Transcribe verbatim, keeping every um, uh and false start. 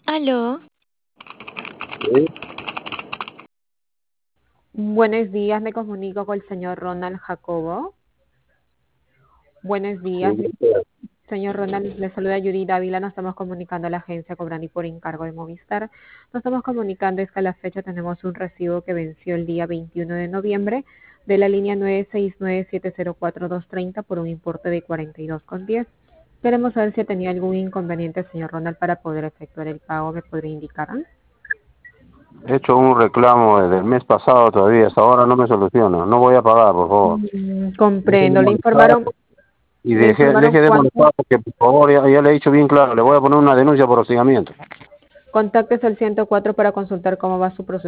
Aló, Sí, Buenos días, me comunico con el señor Ronald Jacobo. Buenos sí, días, sí. señor Ronald, le saluda Yuri Dávila, nos estamos comunicando a la agencia Cobrani por encargo de Movistar. Nos estamos comunicando es que a la fecha tenemos un recibo que venció el día veintiuno de noviembre de la línea nueve seis nueve siete cero cuatro dos tres cero por un importe de cuarenta y dos con diez. Queremos saber si tenía algún inconveniente, señor Ronald, para poder efectuar el pago. ¿Me podría indicar? He hecho un reclamo desde el mes pasado todavía, hasta ahora no me soluciona. No voy a pagar, por favor. Mm, Deje de comprendo, le molestar informaron, y le deje, informaron deje de cuánto. molestar porque, por favor, ya, ya le he dicho bien claro, le voy a poner una denuncia por hostigamiento. Contáctese al ciento cuatro para consultar cómo va su proceso.